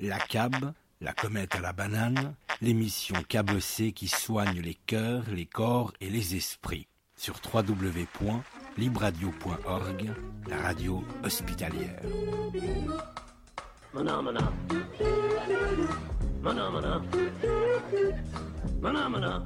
La CAB, la comète à la banane, l'émission cabossée qui soigne les cœurs, les corps et les esprits. Sur www.libradio.org, la radio hospitalière. Mana, mana. Mana, mana. Mana, mana.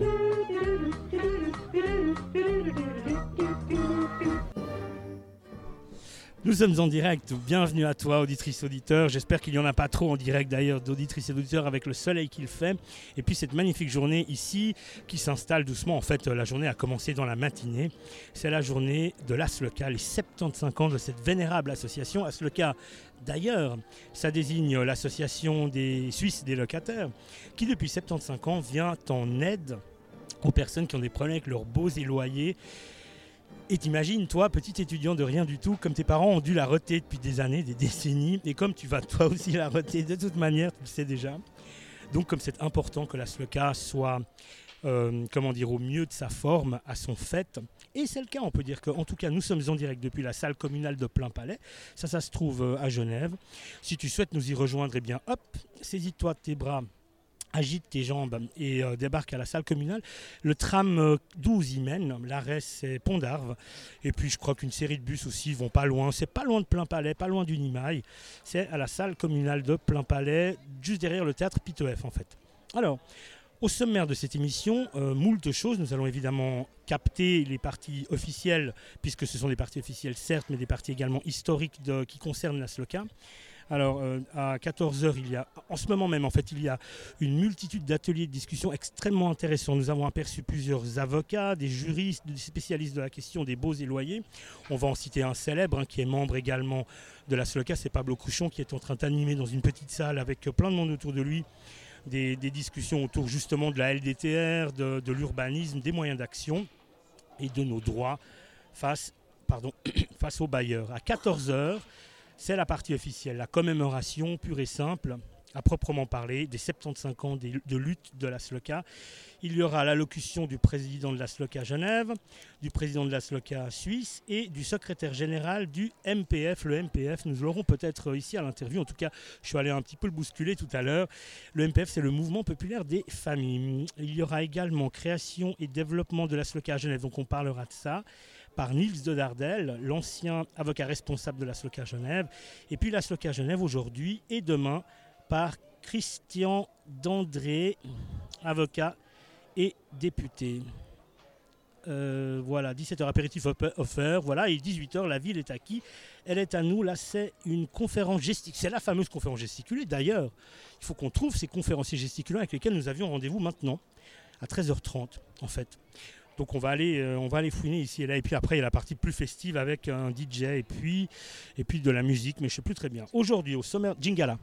Nous sommes en direct, bienvenue à toi auditrice auditeur, j'espère qu'il n'y en a pas trop en direct d'ailleurs d'auditrices et d'auditeurs avec le soleil qu'il fait et puis cette magnifique journée ici qui s'installe doucement, en fait la journée a commencé dans la matinée, c'est la journée de l'Asloka, les 75 ans de cette vénérable association. Asloka d'ailleurs, ça désigne l'association des Suisses des locataires qui depuis 75 ans vient en aide aux personnes qui ont des problèmes avec leurs baux et loyers. Et t'imagines, toi, petit étudiant de rien du tout, comme tes parents ont dû la reter depuis des années, des décennies, et comme tu vas toi aussi la reter de toute manière, tu le sais déjà. Donc comme c'est important que l'Asloka soit, au mieux de sa forme, à son fait, et c'est le cas, on peut dire qu'en tout cas, nous sommes en direct depuis la salle communale de Plainpalais, ça se trouve à Genève. Si tu souhaites nous y rejoindre, eh bien hop, saisis-toi de tes bras, agite tes jambes et débarque à la salle communale. Le tram 12 y mène, l'arrêt c'est Pont d'Arves. Et puis je crois qu'une série de bus aussi vont pas loin. C'est pas loin de Plainpalais, pas loin du Nimail. C'est à la salle communale de Plainpalais, juste derrière le théâtre Pitoef en fait. Alors, au sommaire de cette émission, moult choses. Nous allons évidemment capter les parties officielles, puisque ce sont des parties officielles certes, mais des parties également historiques qui concernent l'Asloka. Alors, à 14h, en ce moment même, en fait, il y a une multitude d'ateliers de discussion extrêmement intéressants. Nous avons aperçu plusieurs avocats, des juristes, des spécialistes de la question des baux et loyers. On va en citer un célèbre, qui est membre également de l'Asloka, c'est Pablo Cruchon, qui est en train d'animer dans une petite salle avec plein de monde autour de lui des discussions autour justement de la LDTR, de l'urbanisme, des moyens d'action et de nos droits face aux bailleurs. À 14h, c'est la partie officielle, la commémoration pure et simple, à proprement parler, des 75 ans de lutte de l'Asloka. Il y aura l'allocution du président de l'Asloka Genève, du président de l'Asloka Suisse et du secrétaire général du MPF. Le MPF, nous l'aurons peut-être ici à l'interview, en tout cas, je suis allé un petit peu le bousculer tout à l'heure. Le MPF, c'est le Mouvement populaire des familles. Il y aura également création et développement de l'Asloka Genève, donc on parlera de ça, par Niels de Dardel, l'ancien avocat responsable de l'Asloka Genève. Et puis l'Asloka Genève aujourd'hui et demain par Christian Dandré, avocat et député. Voilà, 17h apéritif offert, voilà, et 18h, la ville est à qui? Elle est à nous, là c'est une conférence gesticulée, c'est la fameuse conférence gesticulée. D'ailleurs, il faut qu'on trouve ces conférenciers gesticulants avec lesquels nous avions rendez-vous maintenant, à 13h30 en fait. Donc on va aller fouiner ici et là. Et puis après, il y a la partie plus festive avec un DJ et puis de la musique, mais je ne sais plus très bien. Aujourd'hui, au sommaire, Jingala.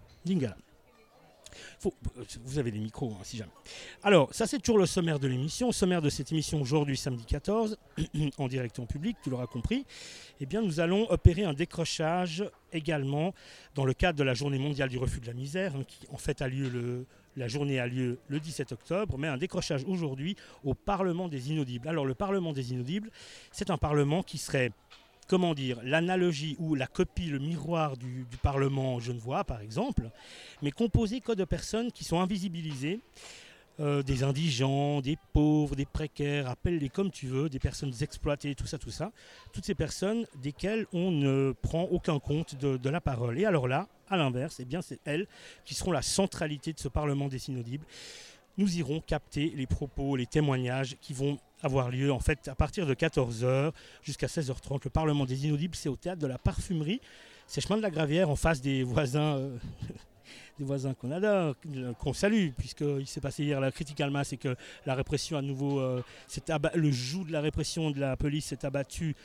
Vous avez les micros, hein, si jamais. Alors, ça c'est toujours le sommaire de l'émission. Au sommaire de cette émission aujourd'hui, samedi 14, en direct en public, tu l'auras compris, eh bien, nous allons opérer un décrochage également dans le cadre de la Journée mondiale du refus de la misère, hein, qui en fait la journée a lieu le 17 octobre, mais un décrochage aujourd'hui au Parlement des Inaudibles. Alors le Parlement des Inaudibles, c'est un Parlement qui serait, l'analogie ou la copie, le miroir du Parlement genevois par exemple, mais composé que de personnes qui sont invisibilisées, des indigents, des pauvres, des précaires, appelle-les comme tu veux, des personnes exploitées, tout ça. Toutes ces personnes desquelles on ne prend aucun compte de la parole. Et alors là, à l'inverse, eh bien c'est elles qui seront la centralité de ce Parlement des Inaudibles. Nous irons capter les propos, les témoignages qui vont avoir lieu en fait à partir de 14h jusqu'à 16h30. Le Parlement des Inaudibles, c'est au théâtre de la Parfumerie. C'est chemin de la Gravière en face des voisins... des voisins qu'on adore, qu'on salue, puisqu'il s'est passé hier la critique Almas et que la répression à nouveau, le joug de la répression de la police s'est abattu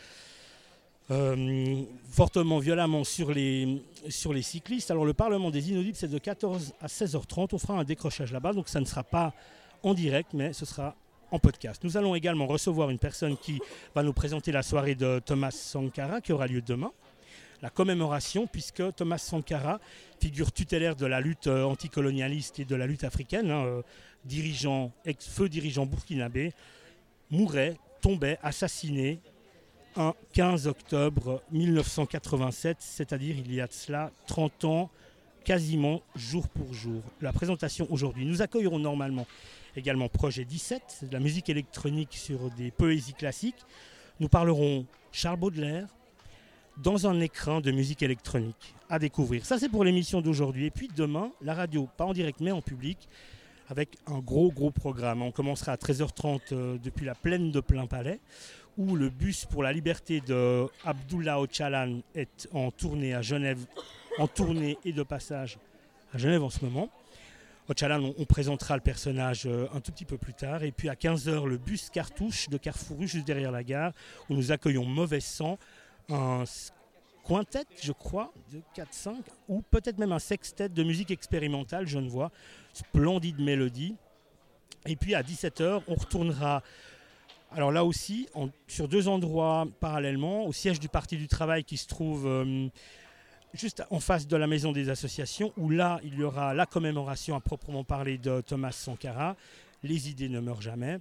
fortement, violemment sur les cyclistes. Alors le Parlement des Inaudibles, c'est de 14 à 16h30, on fera un décrochage là-bas, donc ça ne sera pas en direct, mais ce sera en podcast. Nous allons également recevoir une personne qui va nous présenter la soirée de Thomas Sankara qui aura lieu demain. La commémoration, puisque Thomas Sankara, figure tutélaire de la lutte anticolonialiste et de la lutte africaine, feu dirigeant burkinabé, tombait assassiné un 15 octobre 1987, c'est-à-dire il y a de cela 30 ans, quasiment jour pour jour. La présentation aujourd'hui, nous accueillerons normalement également Projet 17, c'est de la musique électronique sur des poésies classiques. Nous parlerons Charles Baudelaire dans un écrin de musique électronique à découvrir. Ça, c'est pour l'émission d'aujourd'hui. Et puis demain, la radio, pas en direct mais en public, avec un gros programme. On commencera à 13h30 depuis la plaine de Plainpalais, où le bus pour la liberté de Abdullah Öcalan est en tournée à Genève, en tournée et de passage à Genève en ce moment. Öcalan, on présentera le personnage un tout petit peu plus tard. Et puis à 15h, le bus Cartouche de Carrefour, juste derrière la gare, où nous accueillons Mauvais Sang, un quintet, je crois, de 4-5, ou peut-être même un sextet de musique expérimentale, je ne vois. Splendide mélodie. Et puis à 17h, on retournera, alors là aussi, sur 2 endroits parallèlement, au siège du Parti du Travail qui se trouve juste en face de la Maison des Associations, où là, il y aura la commémoration à proprement parler de Thomas Sankara, Les idées ne meurent jamais.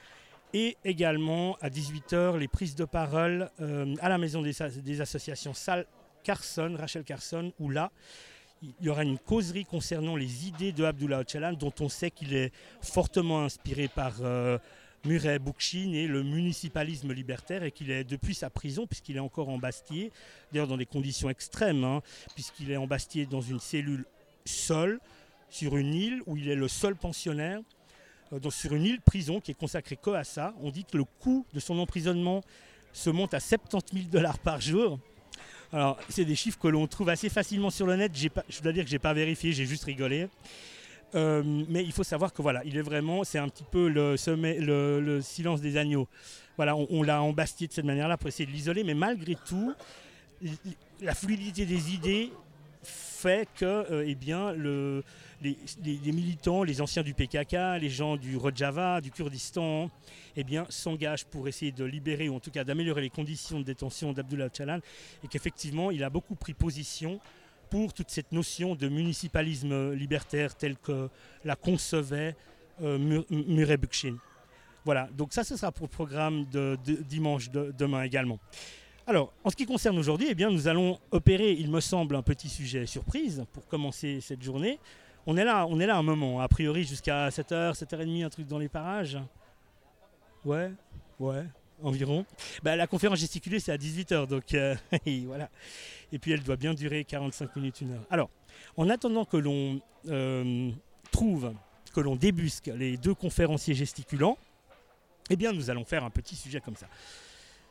Et également, à 18h, les prises de parole à la Maison des Associations Salle Carson, Rachel Carson, où là, il y aura une causerie concernant les idées de Abdullah Öcalan, dont on sait qu'il est fortement inspiré par Murray Bookchin et le municipalisme libertaire, et qu'il est depuis sa prison, puisqu'il est encore embastillé, d'ailleurs dans des conditions extrêmes, puisqu'il est embastillé dans une cellule seule, sur une île où il est le seul pensionnaire, sur une île prison qui est consacrée qu'à ça. On dit que le coût de son emprisonnement se monte à $70,000 par jour. Alors, c'est des chiffres que l'on trouve assez facilement sur le net. Je dois dire que je n'ai pas vérifié, j'ai juste rigolé. Mais il faut savoir que voilà, il est vraiment, c'est un petit peu le silence des agneaux. Voilà, on l'a embastillé de cette manière-là pour essayer de l'isoler, mais malgré tout, la fluidité des idées fait que les militants, les anciens du PKK, les gens du Rojava, du Kurdistan, s'engagent pour essayer de libérer, ou en tout cas d'améliorer les conditions de détention d'Abdullah Öcalan, et qu'effectivement, il a beaucoup pris position pour toute cette notion de municipalisme libertaire telle que la concevait Murray Bookchin. Voilà, donc ça, ce sera pour le programme de dimanche demain également. Alors, en ce qui concerne aujourd'hui, nous allons opérer, il me semble, un petit sujet surprise pour commencer cette journée. On est là un moment, a priori jusqu'à 7h, 7h30, un truc dans les parages. Ouais, environ. La conférence gesticulée, c'est à 18h, donc voilà. Et puis elle doit bien durer 45 minutes, 1 heure. Alors, en attendant que l'on que l'on débusque les 2 conférenciers gesticulants, nous allons faire un petit sujet comme ça.